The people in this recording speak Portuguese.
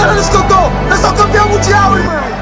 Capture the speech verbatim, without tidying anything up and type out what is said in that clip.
cara nisso que eu tô! Eu sou campeão mundial, irmão!